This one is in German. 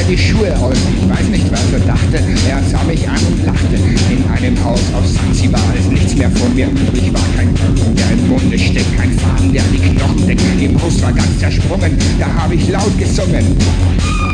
die Schuhe aus. Ich weiß nicht, was er dachte. Er sah mich an und lachte. In einem Haus auf Sansibar ist nichts mehr von mir übrig. War kein Knochen, der im Munde steckt, kein Faden, der die Knochen deckt. Die Brust war ganz zersprungen, da habe ich laut gesungen.